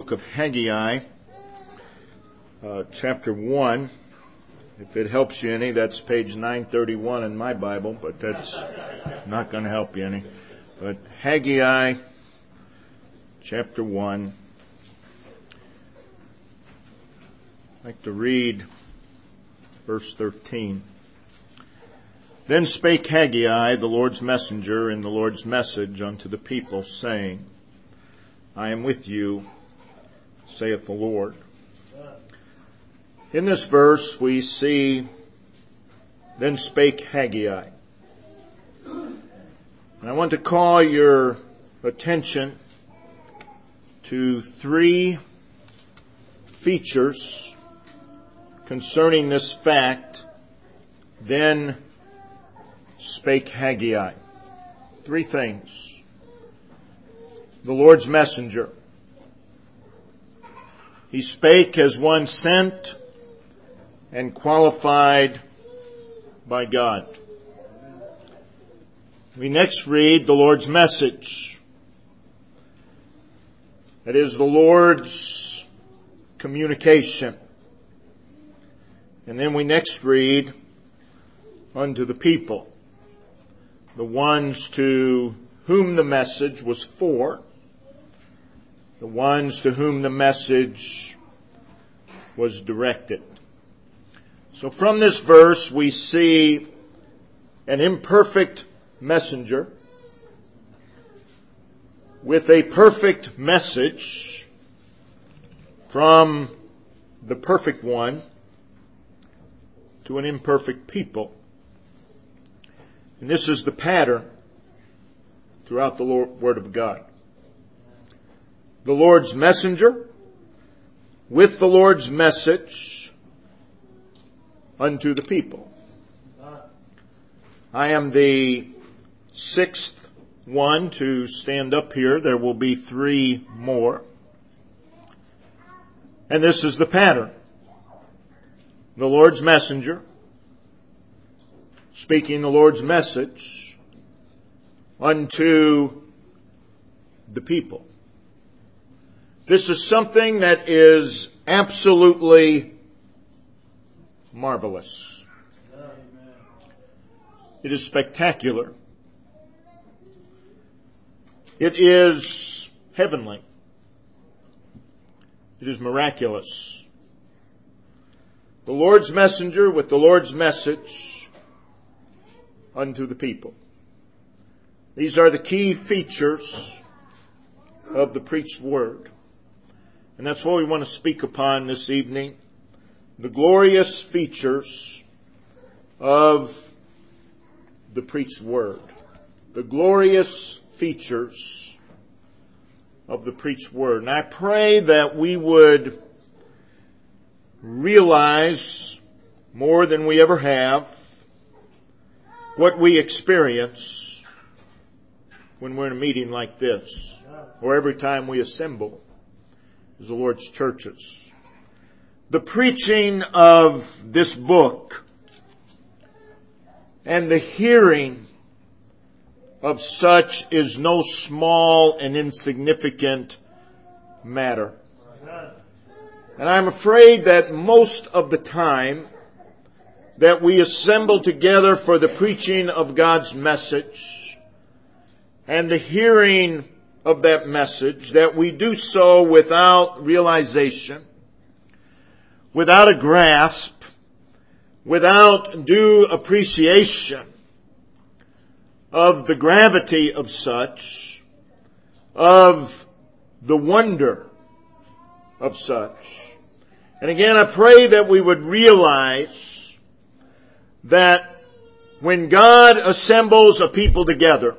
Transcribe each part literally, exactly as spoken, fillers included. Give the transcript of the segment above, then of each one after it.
book of Haggai, uh, chapter one. If it helps you any, that's page nine thirty-one in my Bible, but that's not going to help you any. But Haggai, chapter one. I'd like to read verse thirteen. Then spake Haggai, the Lord's messenger, in the Lord's message unto the people, saying, I am with you, saith the Lord. In this verse we see, then spake Haggai. And I want to call your attention to three features concerning this fact, then spake Haggai. Three things. The Lord's messenger. He spake as one sent and qualified by God. We next read the Lord's message. That is the Lord's communication. And then we next read unto the people, the ones to whom the message was for, the ones to whom the message was directed. So from this verse we see an imperfect messenger with a perfect message from the perfect one to an imperfect people. And this is the pattern throughout the Lord, Word of God. The Lord's messenger with the Lord's message unto the people. I am the sixth one to stand up here. There will be three more. And this is the pattern. The Lord's messenger speaking the Lord's message unto the people. This is something that is absolutely marvelous. It is spectacular. It is heavenly. It is miraculous. The Lord's messenger with the Lord's message unto the people. These are the key features of the preached word. And that's what we want to speak upon this evening. The glorious features of the preached word. The glorious features of the preached word. And I pray that we would realize more than we ever have what we experience when we're in a meeting like this, or every time we assemble as the Lord's churches. The preaching of this book and the hearing of such is no small and insignificant matter. And I'm afraid that most of the time that we assemble together for the preaching of God's message and the hearing of that message, that we do so without realization, without a grasp, without due appreciation of the gravity of such, of the wonder of such. And again, I pray that we would realize that when God assembles a people together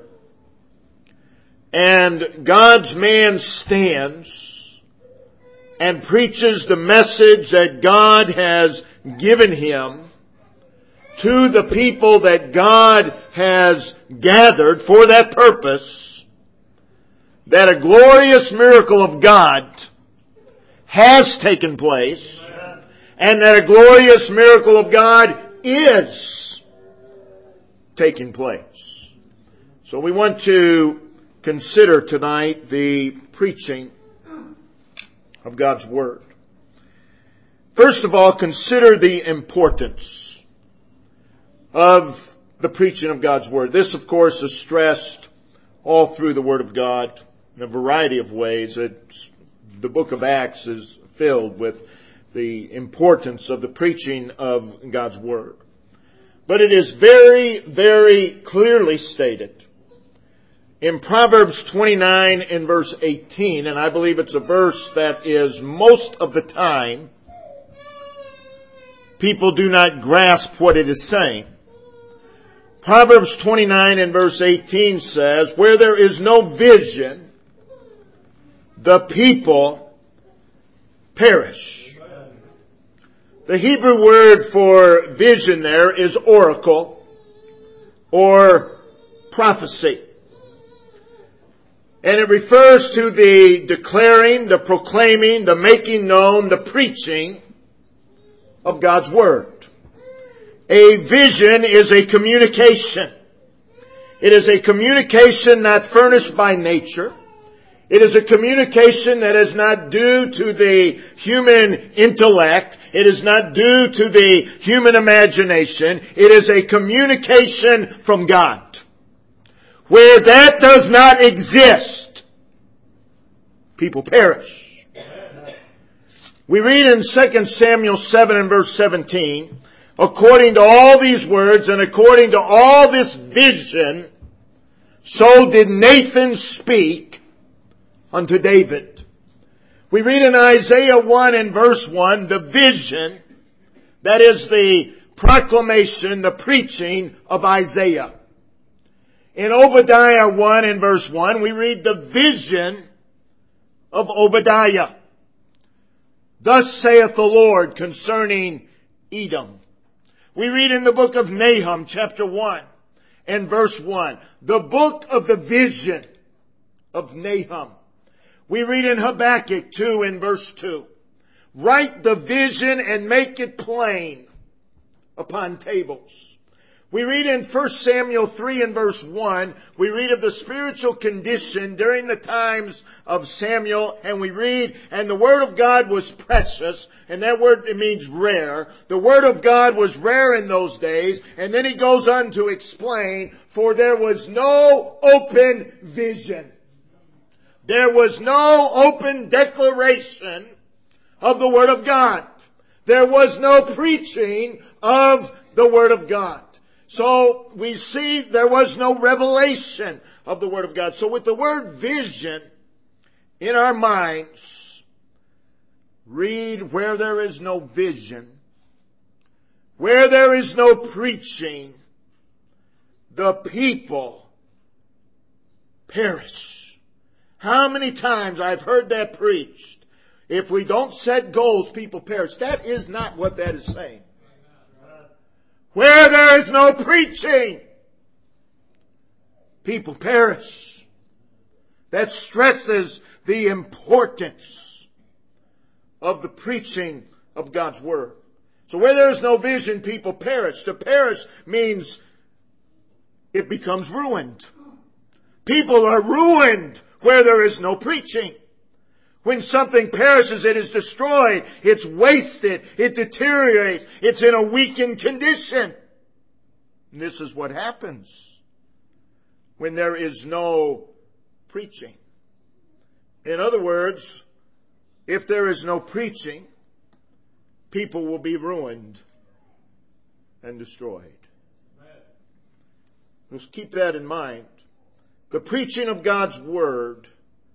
and God's man stands and preaches the message that God has given him to the people that God has gathered for that purpose, that a glorious miracle of God has taken place, and that a glorious miracle of God is taking place. So we want to consider tonight the preaching of God's Word. First of all, consider the importance of the preaching of God's Word. This, of course, is stressed all through the Word of God in a variety of ways. It's, the book of Acts is filled with the importance of the preaching of God's Word. But it is very, very clearly stated in Proverbs twenty-nine and verse eighteen, and I believe it's a verse that is most of the time people do not grasp what it is saying. Proverbs twenty-nine and verse eighteen says, where there is no vision, the people perish. The Hebrew word for vision there is oracle or prophecy. And it refers to the declaring, the proclaiming, the making known, the preaching of God's Word. A vision is a communication. It is a communication not furnished by nature. It is a communication that is not due to the human intellect. It is not due to the human imagination. It is a communication from God. Where that does not exist, people perish. We read in Second Samuel seven and verse seventeen, according to all these words and according to all this vision, so did Nathan speak unto David. We read in Isaiah one and verse one, the vision, that is the proclamation, the preaching of Isaiah. In Obadiah one and verse one, we read the vision of Obadiah. Thus saith the Lord concerning Edom. We read in the book of Nahum chapter one and verse one, the book of the vision of Nahum. We read in Habakkuk two and verse two, write the vision and make it plain upon tables. We read in First Samuel three and verse one, we read of the spiritual condition during the times of Samuel, and we read, and the Word of God was precious, and that word, it means rare. The Word of God was rare in those days, and then he goes on to explain, for there was no open vision. There was no open declaration of the Word of God. There was no preaching of the Word of God. So we see there was no revelation of the Word of God. So with the word vision in our minds, read where there is no vision, where there is no preaching, the people perish. How many times I've heard that preached? If we don't set goals, people perish. That is not what that is saying. Where there is no preaching, people perish. That stresses the importance of the preaching of God's Word. So where there is no vision, people perish. To perish means it becomes ruined. People are ruined where there is no preaching. When something perishes, it is destroyed. It's wasted. It deteriorates. It's in a weakened condition. And this is what happens when there is no preaching. In other words, if there is no preaching, people will be ruined and destroyed. Let's keep that in mind. The preaching of God's Word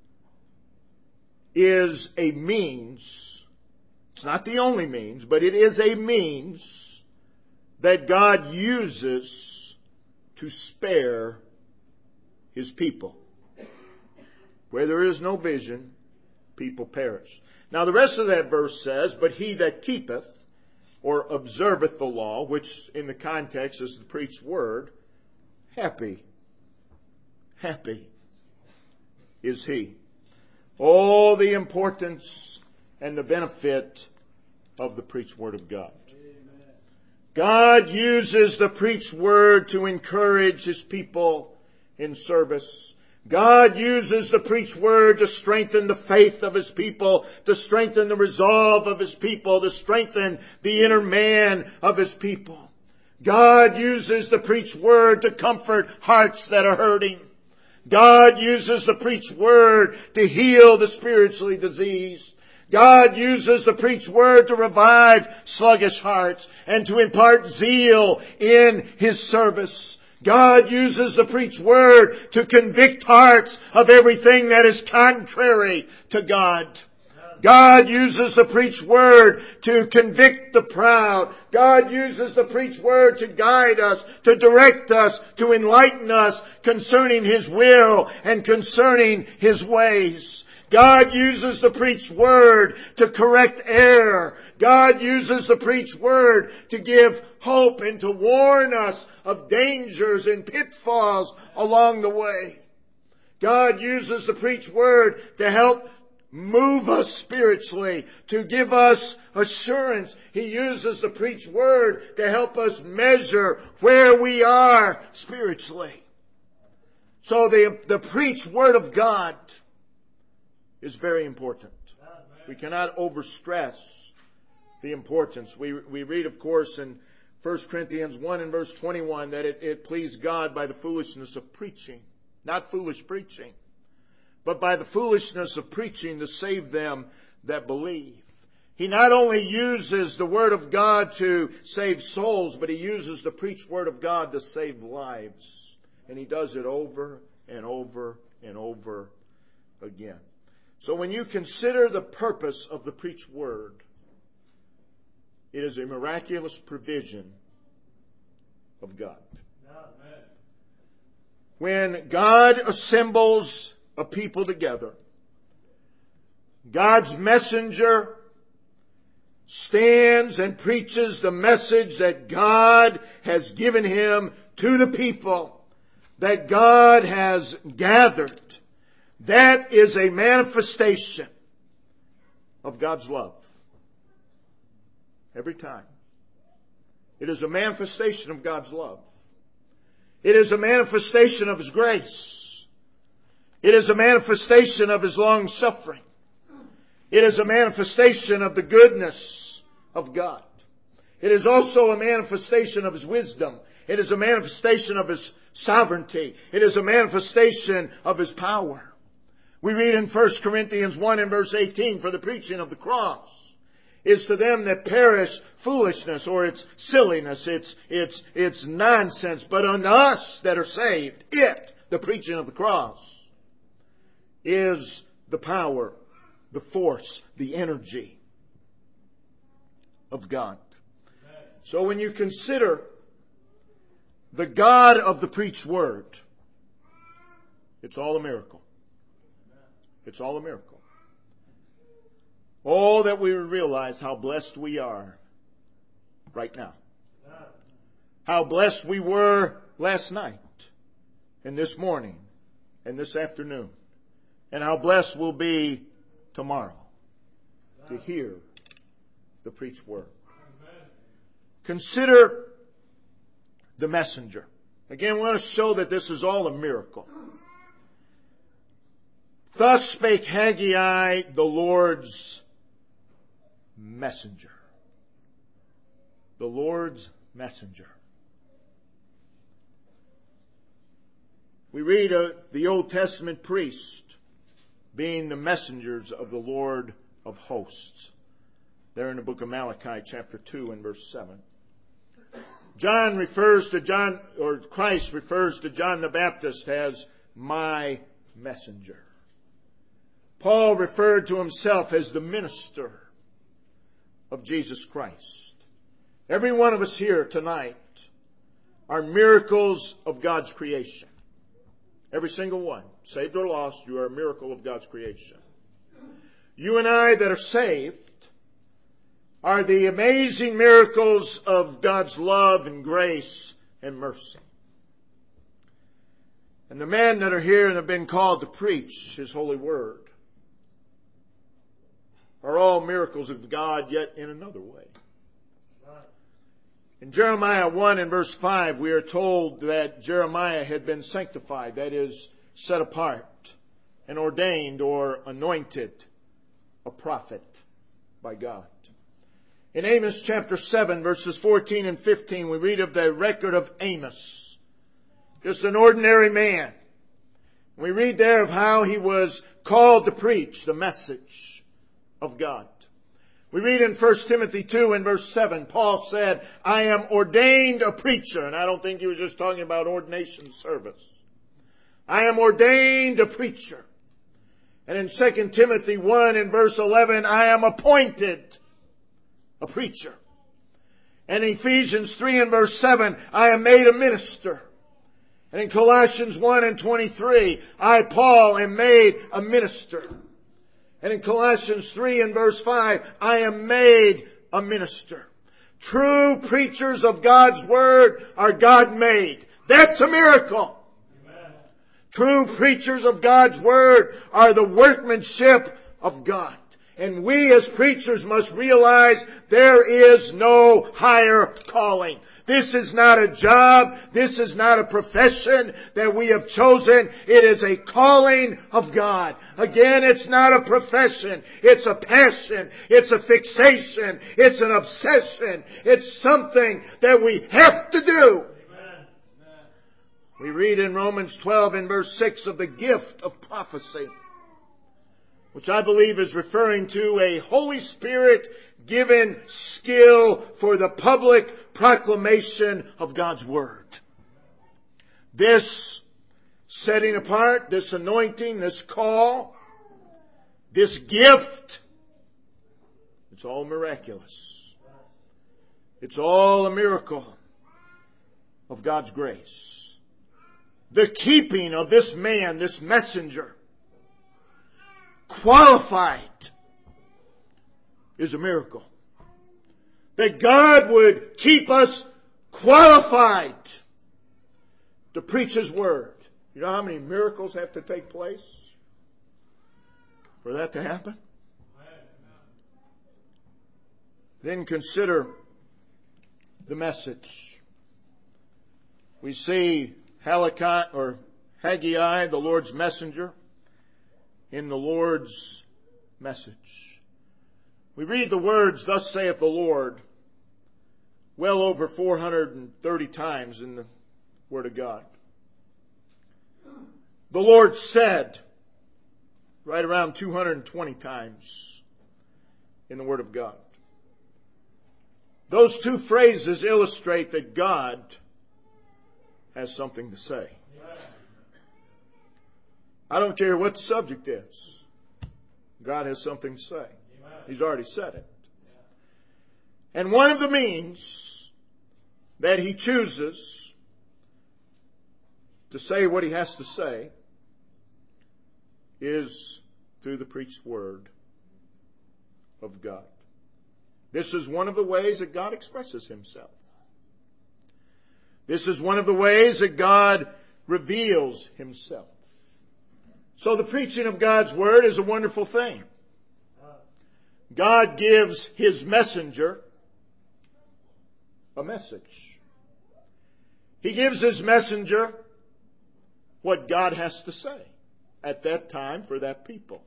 is a means, it's not the only means, but it is a means that God uses to spare His people. Where there is no vision, people perish. Now the rest of that verse says, but he that keepeth or observeth the law, which in the context is the preached word, happy, happy is he. Oh, the importance and the benefit of the preached Word of God. Amen. God uses the preached Word to encourage His people in service. God uses the preached word to strengthen the faith of His people, to strengthen the resolve of His people, to strengthen the inner man of His people. God uses the preached word to comfort hearts that are hurting. God uses the preached word to heal the spiritually diseased. God uses the preached word to revive sluggish hearts and to impart zeal in His service. God uses the preached word to convict hearts of everything that is contrary to God. God uses the preached word to convict the proud. God uses the preached word to guide us, to direct us, to enlighten us concerning His will and concerning His ways. God uses the preached word to correct error. God uses the preached word to give hope and to warn us of dangers and pitfalls along the way. God uses the preached word to help move us spiritually, to give us assurance. He uses the preached word to help us measure where we are spiritually. So the, the preached word of God is very important. We cannot overstress the importance. We, we read, of course, in First Corinthians one and verse twenty-one that it, it pleased God by the foolishness of preaching. Not foolish preaching, but by the foolishness of preaching to save them that believe. He not only uses the Word of God to save souls, but He uses the preached Word of God to save lives. And He does it over and over and over again. So when you consider the purpose of the preached Word, it is a miraculous provision of God. Amen. When God assembles a people together, God's messenger stands and preaches the message that God has given him to the people, that God has gathered. That is a manifestation of God's love. Every time. It is a manifestation of God's love. It is a manifestation of His grace. It is a manifestation of His long suffering. It is a manifestation of the goodness of God. It is also a manifestation of His wisdom. It is a manifestation of His sovereignty. It is a manifestation of His power. We read in First Corinthians one and verse eighteen, for the preaching of the cross is to them that perish foolishness, or it's silliness, it's, it's, it's nonsense. But unto us that are saved, it, the preaching of the cross, is the power, the force, the energy of God. So when you consider the God of the preached word, it's all a miracle. It's all a miracle. Oh, that we would realize how blessed we are right now. How blessed we were last night and this morning and this afternoon. And how blessed we'll be tomorrow to hear the preached word. Consider the messenger. Again, we want to show that this is all a miracle. Thus spake Haggai, the Lord's messenger. The Lord's messenger. We read uh, the Old Testament priest being the messengers of the Lord of hosts. There in the book of Malachi, chapter two and verse seven. John refers to John, or Christ refers to John the Baptist as my messenger. Paul referred to himself as the minister of Jesus Christ. Every one of us here tonight are miracles of God's creation. Every single one. Saved or lost, you are a miracle of God's creation. You and I that are saved are the amazing miracles of God's love and grace and mercy. And the men that are here and have been called to preach His holy word are all miracles of God, yet in another way. In Jeremiah one and verse five, we are told that Jeremiah had been sanctified, that is, set apart and ordained or anointed a prophet by God. In Amos chapter seven, verses fourteen and fifteen, we read of the record of Amos. Just an ordinary man. We read there of how he was called to preach the message of God. We read in First Timothy two and verse seven, Paul said, I am ordained a preacher. And I don't think he was just talking about ordination service. I am ordained a preacher. And in Second Timothy one and verse eleven, I am appointed a preacher. And in Ephesians three and verse seven, I am made a minister. And in Colossians one and twenty-three, I, Paul, am made a minister. And in Colossians three and verse five, I am made a minister. True preachers of God's Word are God-made. That's a miracle. Amen. True preachers of God's Word are the workmanship of God. And we as preachers must realize there is no higher calling. This is not a job. This is not a profession that we have chosen. It is a calling of God. Again, it's not a profession. It's a passion. It's a fixation. It's an obsession. It's something that we have to do. Amen. We read in Romans twelve and verse six of the gift of prophecy, which I believe is referring to a Holy Spirit given skill for the public proclamation of God's Word. This setting apart, this anointing, this call, this gift, it's all miraculous. It's all a miracle of God's grace. The keeping of this man, this messenger, qualified, is a miracle. That God would keep us qualified to preach His Word. You know how many miracles have to take place for that to happen? Then consider the message. We see Haggai, or Haggai, the Lord's messenger, in the Lord's message. We read the words, thus saith the Lord, well over four hundred thirty times in the Word of God. The Lord said, right around two hundred twenty times in the Word of God. Those two phrases illustrate that God has something to say. I don't care what the subject is. God has something to say. He's already said it. And one of the means that He chooses to say what He has to say is through the preached Word of God. This is one of the ways that God expresses Himself. This is one of the ways that God reveals Himself. So the preaching of God's Word is a wonderful thing. God gives His messenger a message. He gives His messenger what God has to say at that time for that people.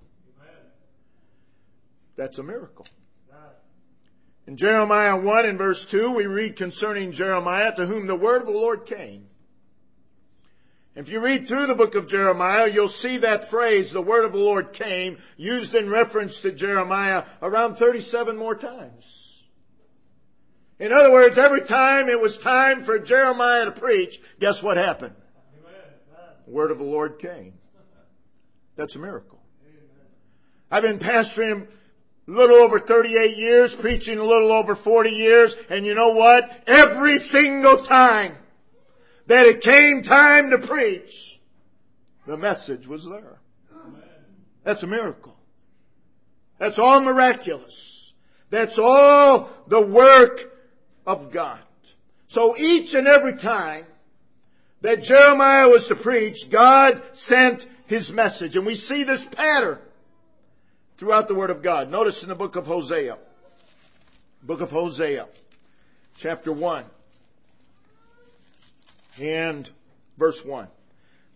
That's a miracle. In Jeremiah one and verse two, we read concerning Jeremiah, to whom the word of the Lord came. If you read through the book of Jeremiah, you'll see that phrase, the word of the Lord came, used in reference to Jeremiah around thirty-seven more times. In other words, every time it was time for Jeremiah to preach, guess what happened? The word of the Lord came. That's a miracle. I've been pastoring a little over thirty-eight years, preaching a little over forty years, and you know what? Every single time that it came time to preach, the message was there. Amen. That's a miracle. That's all miraculous. That's all the work of God. So each and every time that Jeremiah was to preach, God sent His message. And we see this pattern throughout the Word of God. Notice in the book of Hosea. Book of Hosea, chapter one. And verse one.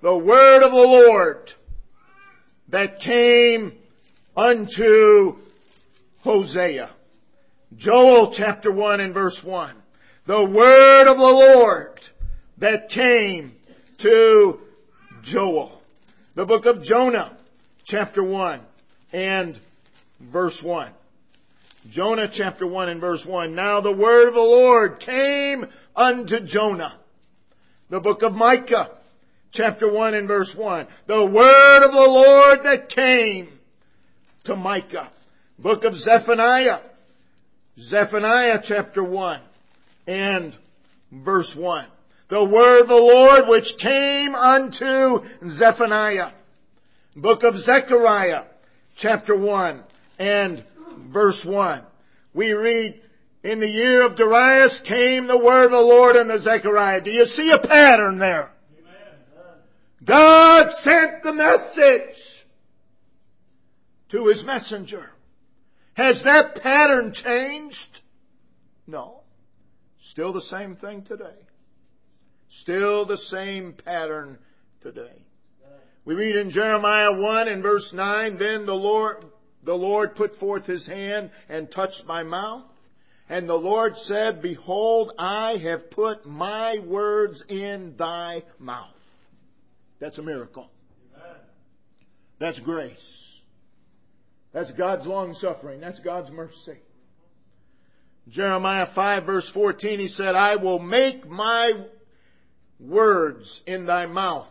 the word of the Lord that came unto Hosea. Joel chapter one and verse one. The word of the Lord that came to Joel. The book of Jonah chapter one and verse one. Jonah chapter one and verse one. Now the word of the Lord came unto Jonah. The book of Micah chapter one and verse one. The word of the Lord that came to Micah. Book of Zephaniah. Zephaniah chapter one and verse one. The word of the Lord which came unto Zephaniah. Book of Zechariah chapter one and verse one. We read, in the year of Darius came the word of the Lord unto Zechariah. Do you see a pattern there? Amen. God sent the message to His messenger. Has that pattern changed? No. Still the same thing today. Still the same pattern today. We read in Jeremiah one and verse nine, then the Lord, the Lord put forth His hand and touched my mouth. And the Lord said, behold, I have put my words in thy mouth. That's a miracle. Amen. That's grace. That's God's long suffering. That's God's mercy. Jeremiah five verse fourteen, He said, I will make my words in thy mouth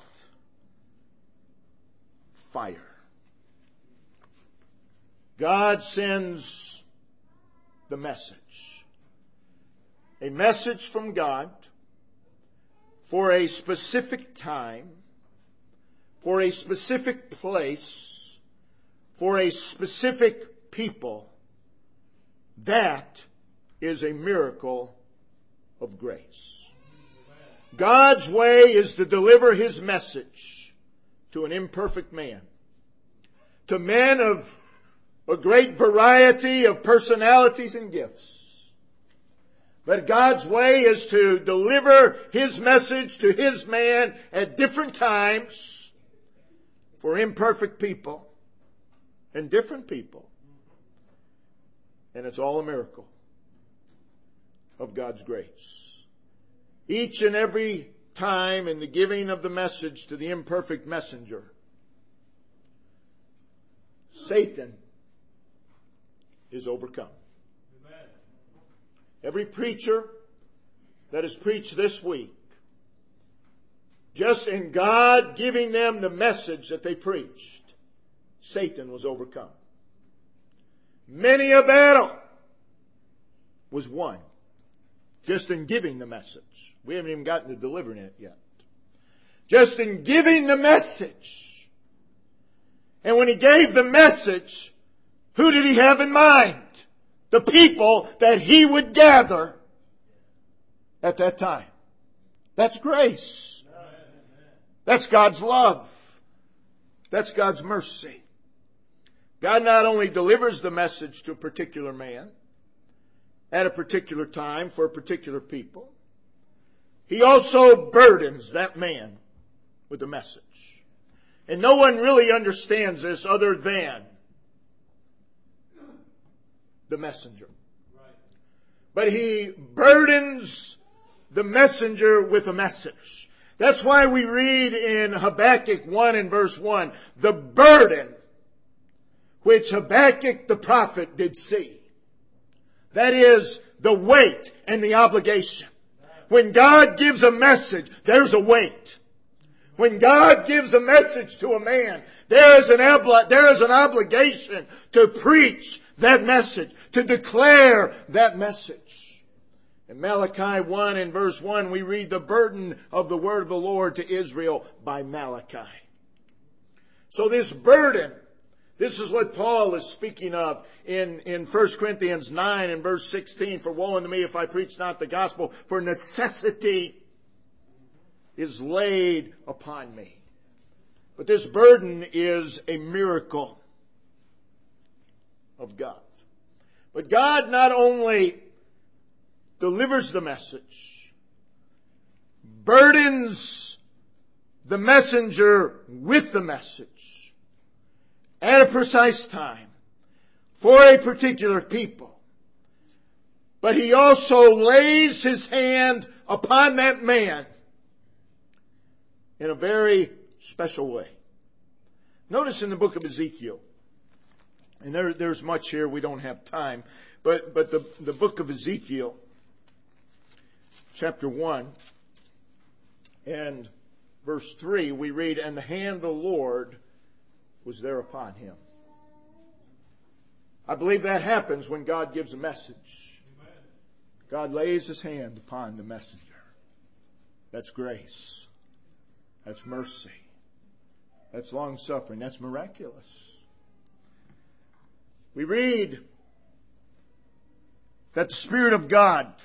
fire. God sends the message. A message from God for a specific time, for a specific place, for a specific people. That is a miracle of grace. God's way is to deliver His message to an imperfect man, to men of a great variety of personalities and gifts. But God's way is to deliver His message to His man at different times for imperfect people and different people. And it's all a miracle of God's grace. Each and every time in the giving of the message to the imperfect messenger, Satan is overcome. Amen. Every preacher that has preached this week, just in God giving them the message that they preached, Satan was overcome. Many a battle was won just in giving the message. We haven't even gotten to delivering it yet. Just in giving the message. And when He gave the message, who did He have in mind? The people that He would gather at that time. That's grace. That's God's love. That's God's mercy. God not only delivers the message to a particular man at a particular time for a particular people, He also burdens that man with the message. And no one really understands this other than the messenger. Right. But He burdens the messenger with a message. That's why we read in Habakkuk one and verse one, the burden which Habakkuk the prophet did see. That is the weight and the obligation. When God gives a message, there's a weight. When God gives a message to a man, there is an obli- there is an obligation to preach that message, to declare that message. In Malachi one and verse one, we read the burden of the word of the Lord to Israel by Malachi. So this burden, this is what Paul is speaking of in, in First Corinthians nine and verse sixteen. For woe unto me if I preach not the gospel, for necessity is laid upon me. But this burden is a miracle of God. But God not only delivers the message, burdens the messenger with the message at a precise time for a particular people. But He also lays His hand upon that man in a very special way. Notice in the book of Ezekiel, and there, there's much here, we don't have time, but, but the, the book of Ezekiel, chapter one, and verse three, we read, "And the hand of the Lord was there upon him." I believe that happens when God gives a message. God lays His hand upon the messenger. That's grace. That's mercy. That's long-suffering. That's miraculous. We read that the Spirit of God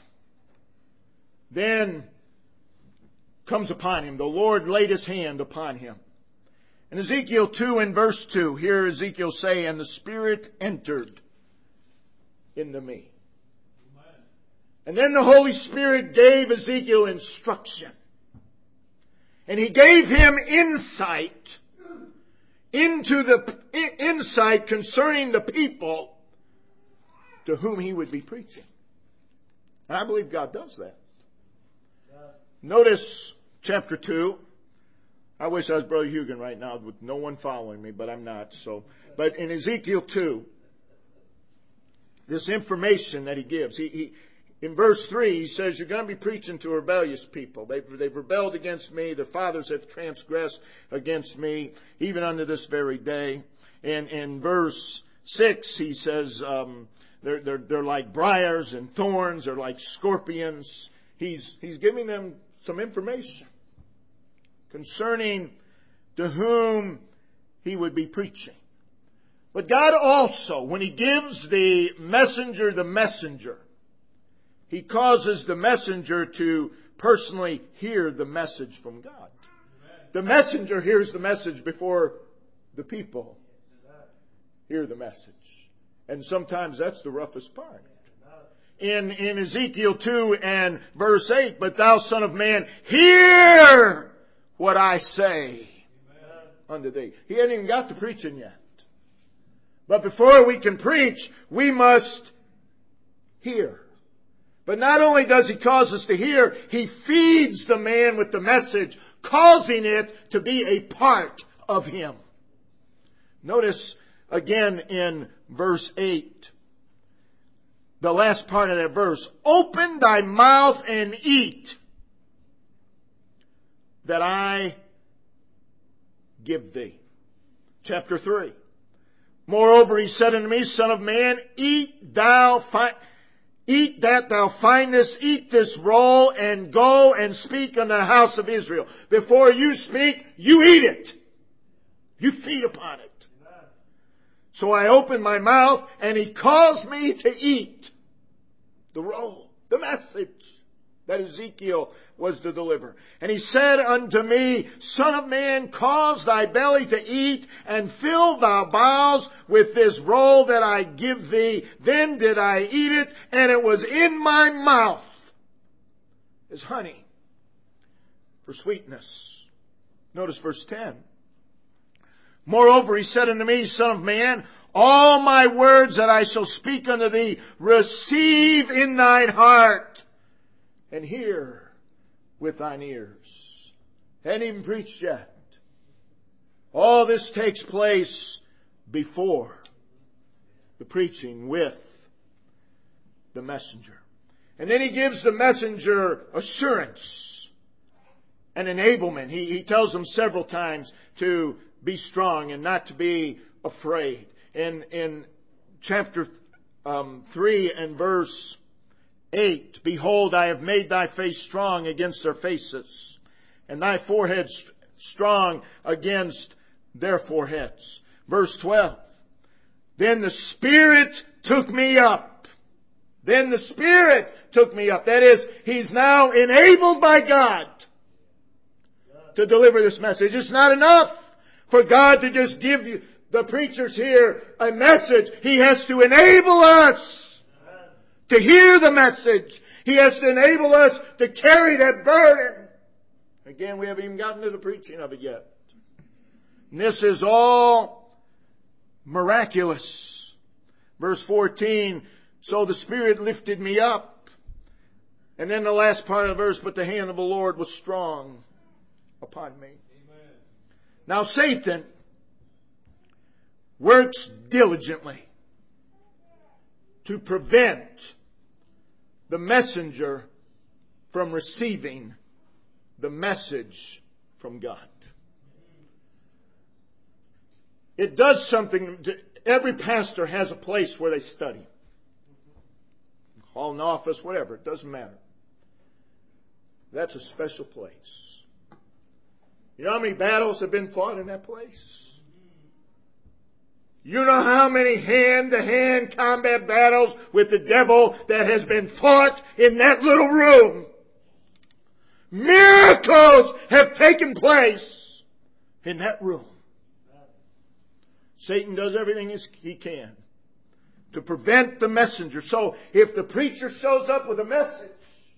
then comes upon him. The Lord laid His hand upon him. In Ezekiel two and verse two, here Ezekiel say, "And the Spirit entered into me." And then the Holy Spirit gave Ezekiel instruction. And He gave him insight into the insight concerning the people to whom he would be preaching. And I believe God does that. Notice chapter two. I wish I was Brother Hugan right now with no one following me, but I'm not. So, but in Ezekiel two, this information that he gives, he, he in verse three, he says, "You're going to be preaching to a rebellious people. They've, they've rebelled against me. Their fathers have transgressed against me, even unto this very day." And in verse six, he says, um, they're, they're, they're like briars and thorns. They're like scorpions. He's, he's giving them some information concerning to whom he would be preaching. But God also, when He gives the messenger the messenger, He causes the messenger to personally hear the message from God. Amen. The messenger hears the message before the people hear the message. And sometimes that's the roughest part. In, in Ezekiel two and verse eight, "But thou, son of man, hear what I say Amen. Unto thee." He hadn't even got to preaching yet. But before we can preach, we must hear. But not only does He cause us to hear, He feeds the man with the message, causing it to be a part of him. Notice again in verse eight, the last part of that verse, "Open thy mouth and eat, that I give thee." Chapter three. "Moreover, He said unto me, Son of man, eat thou fi- Eat that thou findest, eat this roll, and go and speak unto the house of Israel." Before you speak, you eat it. You feed upon it. Amen. So I opened my mouth, and He caused me to eat the roll, the message that Ezekiel was to deliver. "And He said unto me, Son of man, cause thy belly to eat, and fill thy bowels with this roll that I give thee. Then did I eat it, and it was in my mouth as honey for sweetness." Notice verse ten. "Moreover, He said unto me, Son of man, all my words that I shall speak unto thee, receive in thine heart, and hear with thine ears." Hadn't even preached yet. All this takes place before the preaching with the messenger. And then He gives the messenger assurance and enablement. He, he tells them several times to be strong and not to be afraid. In, in chapter um, three and verse eight, "Behold, I have made thy face strong against their faces, and thy forehead st- strong against their foreheads." Verse twelve, "Then the Spirit took me up." Then the Spirit took me up. That is, He's now enabled by God to deliver this message. It's not enough for God to just give you, the preachers here, a message. He has to enable us to hear the message. He has to enable us to carry that burden Again, we haven't even gotten to the preaching of it yet. And this is all miraculous. Verse fourteen, so the Spirit lifted me up. And then the last part of the verse, but the hand of the Lord was strong upon me. Amen. Now Satan works diligently to prevent the messenger from receiving the message from God. It does something. To, every pastor has a place where they study. Hall, an office, whatever. It doesn't matter. That's a special place. You know how many battles have been fought in that place? You know how many hand-to-hand combat battles with the devil that has been fought in that little room? Miracles have taken place in that room. Satan does everything he can to prevent the messenger. So if the preacher shows up with a message,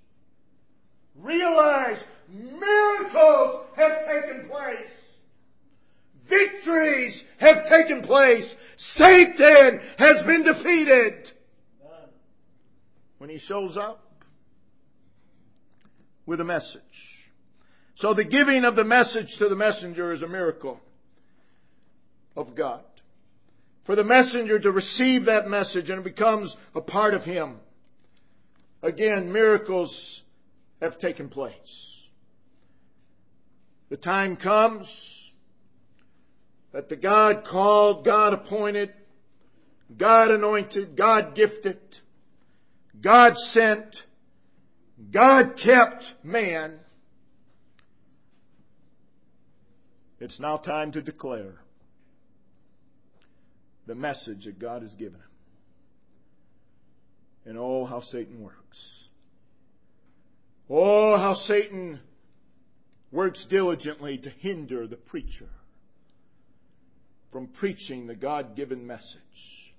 realize miracles have taken place. Victories have taken place. Satan has been defeated. When he shows up with a message. So the giving of the message to the messenger is a miracle of God. For the messenger to receive that message and it becomes a part of him. Again, miracles have taken place. The time comes that the God called, God appointed, God anointed, God gifted, God sent, God kept man. It's now time to declare the message that God has given him. And oh, how Satan works. Oh, how Satan works diligently to hinder the preacher from preaching the God-given message.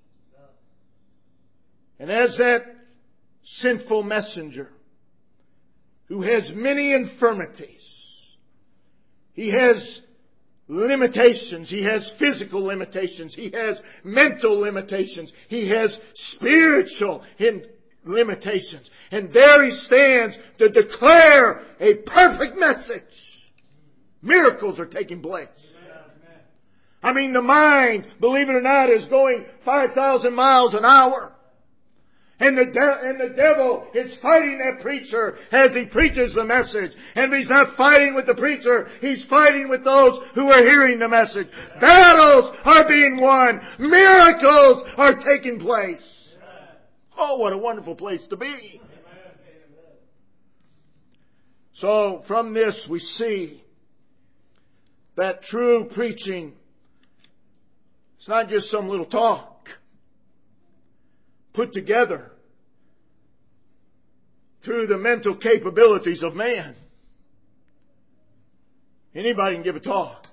And as that sinful messenger who has many infirmities, he has limitations, he has physical limitations, he has mental limitations, he has spiritual limitations. And there he stands to declare a perfect message. Miracles are taking place. I mean, the mind, believe it or not, is going five thousand miles an hour. And the, de- and the devil is fighting that preacher as he preaches the message. And if he's not fighting with the preacher, he's fighting with those who are hearing the message. Battles are being won. Miracles are taking place. Oh, what a wonderful place to be. So from this we see that true preaching, it's not just some little talk put together through the mental capabilities of man. Anybody can give a talk.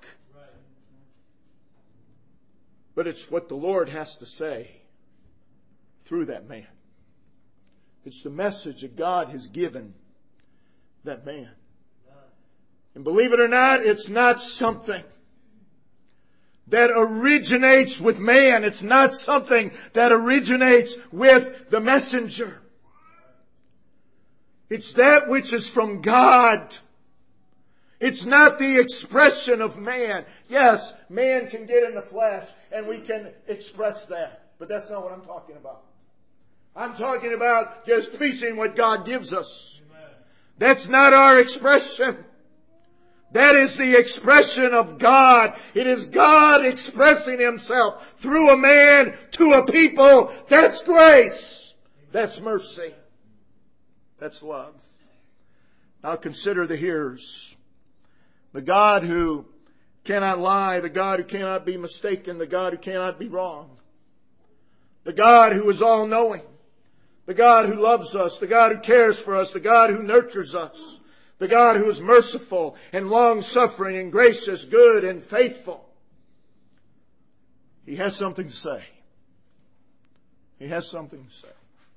But it's what the Lord has to say through that man. It's the message that God has given that man. And believe it or not, it's not something that originates with man. It's not something that originates with the messenger. It's that which is from God. It's not the expression of man. Yes, man can get in the flesh and we can express that. But that's not what I'm talking about. I'm talking about just preaching what God gives us. Amen. That's not our expression. That is the expression of God. It is God expressing Himself through a man to a people. That's grace. That's mercy. That's love. Now consider the hearers. The God who cannot lie, the God who cannot be mistaken, the God who cannot be wrong. The God who is all-knowing. The God who loves us, the God who cares for us, the God who nurtures us. The God who is merciful and long-suffering and gracious, good and faithful. He has something to say. He has something to say.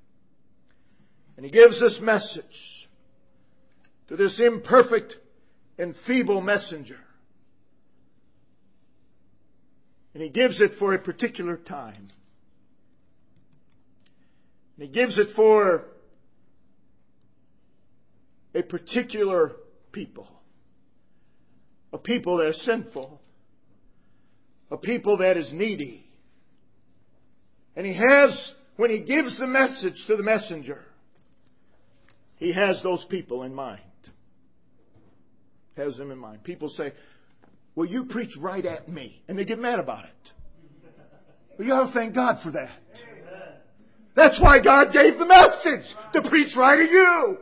And He gives this message to this imperfect and feeble messenger. And He gives it for a particular time. And He gives it for a particular people. A people that are sinful. A people that is needy. And He has, when He gives the message to the messenger, He has those people in mind. Has them in mind. People say, well, you preach right at me. And they get mad about it. But you ought to thank God for that. That's why God gave the message, to preach right at you.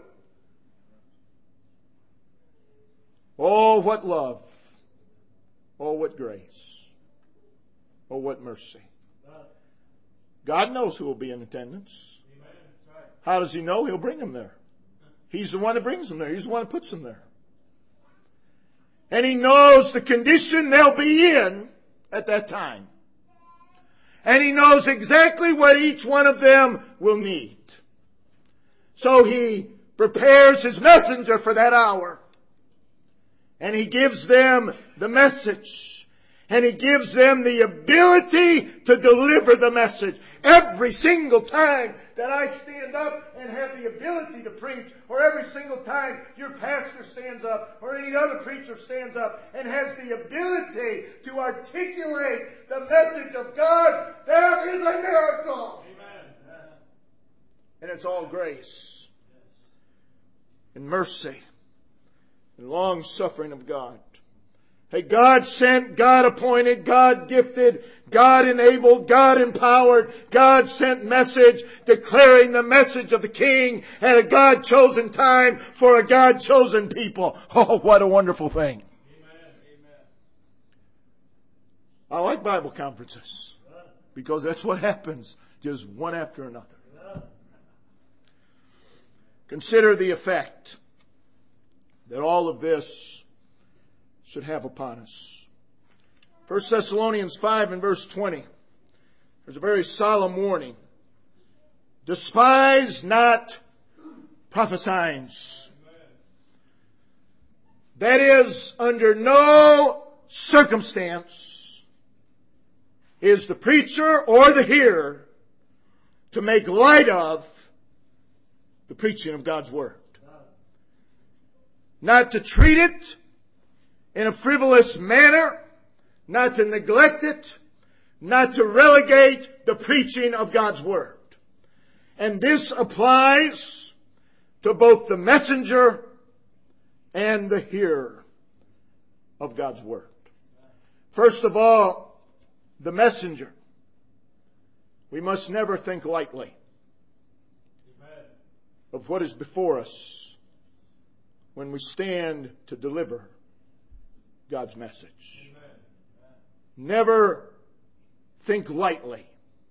Oh, what love. Oh, what grace. Oh, what mercy. God knows who will be in attendance. How does He know? He'll bring them there. He's the one that brings them there. He's the one that puts them there. And He knows the condition they'll be in at that time. And He knows exactly what each one of them will need. So He prepares His messenger for that hour. And He gives them the message. And He gives them the ability to deliver the message. Every single time that I stand up and have the ability to preach, or every single time your pastor stands up, or any other preacher stands up and has the ability to articulate the message of God, there is a miracle. Amen. And it's all grace and mercy and long suffering of God. Hey, God sent, God appointed, God gifted, God enabled, God empowered, God sent message declaring the message of the King at a God chosen time for a God chosen people. Oh, what a wonderful thing. Amen. I like Bible conferences because that's what happens, just one after another. Consider the effect that all of this should have upon us. First Thessalonians five and verse twenty. There's a very solemn warning. Despise not prophesying. That is, under no circumstance is the preacher or the hearer to make light of the preaching of God's Word. Not to treat it in a frivolous manner, not to neglect it, not to relegate the preaching of God's Word. And this applies to both the messenger and the hearer of God's Word. First of all, the messenger. We must never think lightly of what is before us when we stand to deliver God's message. Amen. Never think lightly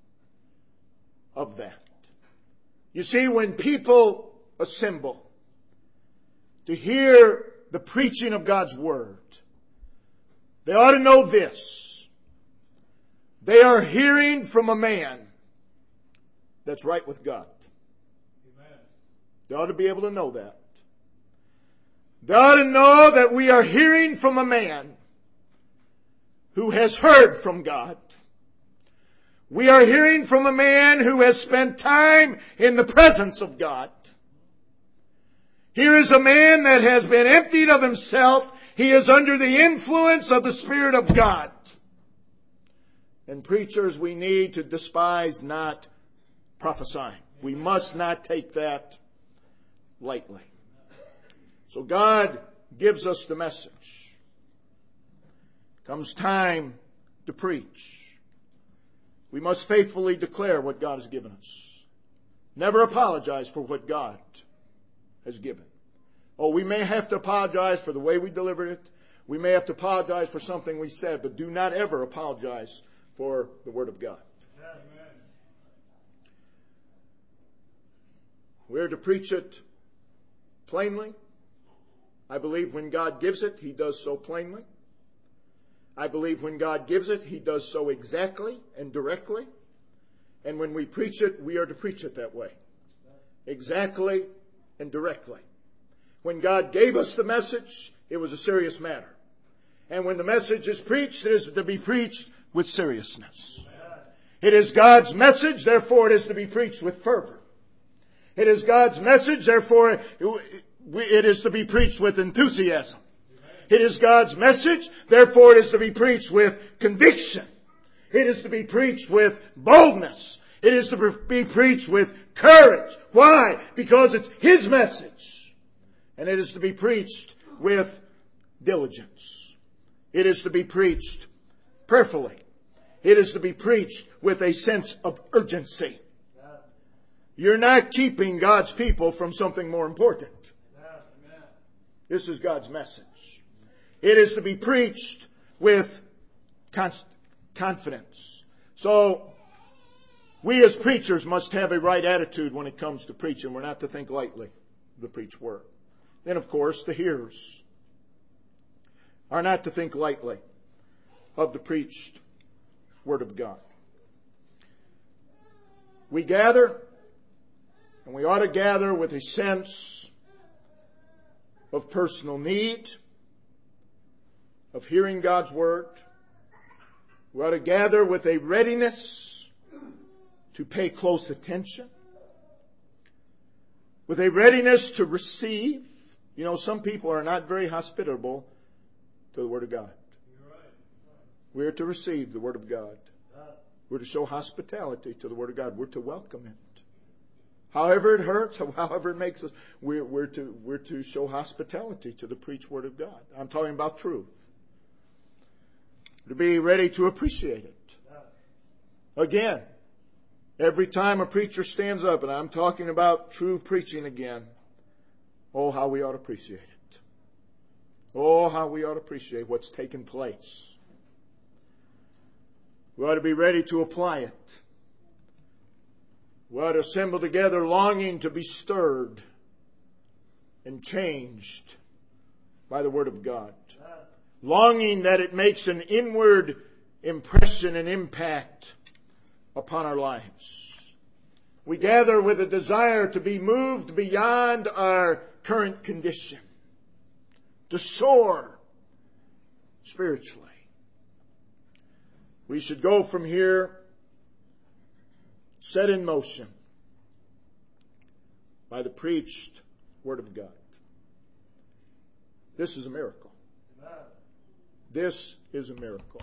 of that. You see, when people assemble to hear the preaching of God's Word, they ought to know this. They are hearing from a man that's right with God. Amen. They ought to be able to know that. They ought to know that we are hearing from a man who has heard from God. We are hearing from a man who has spent time in the presence of God. Here is a man that has been emptied of himself. He is under the influence of the Spirit of God. And preachers, we need to despise not prophesying. We must not take that lightly. So God gives us the message. Comes time to preach. We must faithfully declare what God has given us. Never apologize for what God has given. Oh, we may have to apologize for the way we delivered it. We may have to apologize for something we said, but do not ever apologize for the Word of God. Amen. We're to preach it plainly. I believe when God gives it, He does so plainly. I believe when God gives it, He does so exactly and directly. And when we preach it, we are to preach it that way. Exactly and directly. When God gave us the message, It was a serious matter. And when the message is preached, it is to be preached with seriousness. It is God's message, therefore it is to be preached with fervor. It is God's message, therefore it is to be preached with enthusiasm. It is God's message, therefore it is to be preached with conviction. It is to be preached with boldness. It is to be preached with courage. Why? Because it's His message. And it is to be preached with diligence. It is to be preached prayerfully. It is to be preached with a sense of urgency. You're not keeping God's people from something more important. This is God's message. It is to be preached with confidence. So, we as preachers must have a right attitude when it comes to preaching. We're not to think lightly of the preached word. Then, of course, the hearers are not to think lightly of the preached Word of God. We gather, and we ought to gather with a sense of personal need, of hearing God's Word. We ought to gather with a readiness to pay close attention, with a readiness to receive. You know, some people are not very hospitable to the Word of God. We're to receive the Word of God. We're to show hospitality to the Word of God. We're to welcome it. However it hurts, however it makes us, we're, we're, to, we're to show hospitality to the preached Word of God. I'm talking about truth. To be ready to appreciate it. Again, every time a preacher stands up, and I'm talking about true preaching again, oh, how we ought to appreciate it. Oh, how we ought to appreciate what's taken place. We ought to be ready to apply it. We ought to assemble together longing to be stirred and changed by the Word of God. Longing that it makes an inward impression and impact upon our lives. We gather with a desire to be moved beyond our current condition, to soar spiritually. We should go from here set in motion by the preached Word of God. This is a miracle. This is a miracle.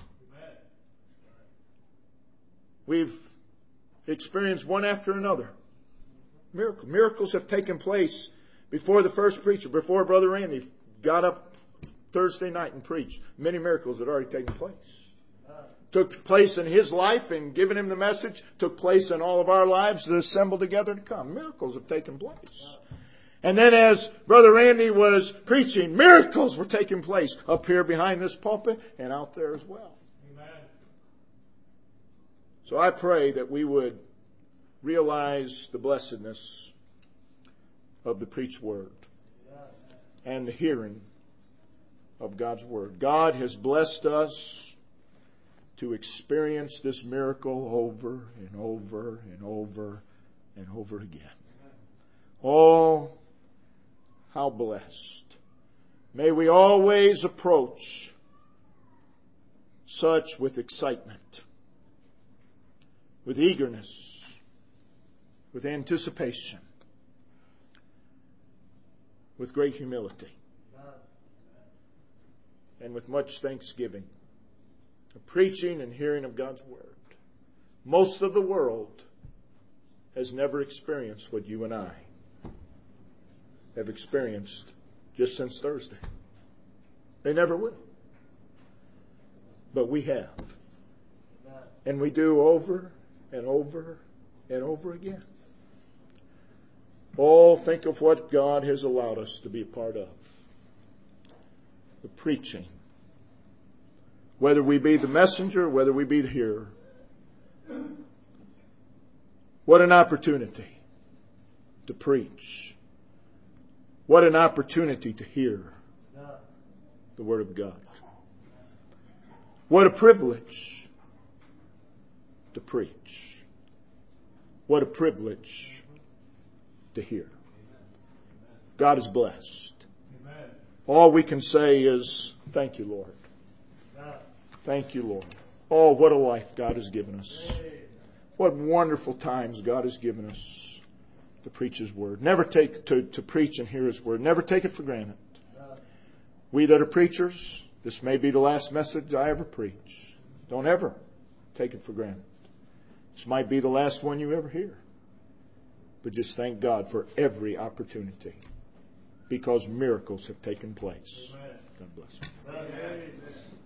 We've experienced one after another. Miracle. Miracles have taken place before the first preacher, before Brother Randy got up Thursday night and preached. Many miracles had already taken place. Took place in his life and given him the message. Took place in all of our lives that assembled together to come. Miracles have taken place. And then as Brother Randy was preaching, miracles were taking place up here behind this pulpit and out there as well. Amen. So I pray that we would realize the blessedness of the preached Word and the hearing of God's Word. God has blessed us to experience this miracle over and over and over and over again. Oh, how blessed. May we always approach such with excitement, with eagerness, with anticipation, with great humility, and with much thanksgiving. The preaching and hearing of God's Word. Most of the world has never experienced what you and I have experienced just since Thursday. They never will. But we have. And we do over and over and over again. Oh, think of what God has allowed us to be a part of. The preaching. Whether we be the messenger, whether we be the hearer. What an opportunity to preach. What an opportunity to hear the Word of God. What a privilege to preach. What a privilege to hear. God is blessed. all we can say is, thank you, Lord. Thank you, Lord. Oh, what a life God has given us. What wonderful times God has given us to preach His Word. Never take to, to preach and hear His Word. Never take it for granted. We that are preachers, this may be the last message I ever preach. Don't ever take it for granted. This might be the last one you ever hear. But just thank God for every opportunity, because miracles have taken place. God bless you.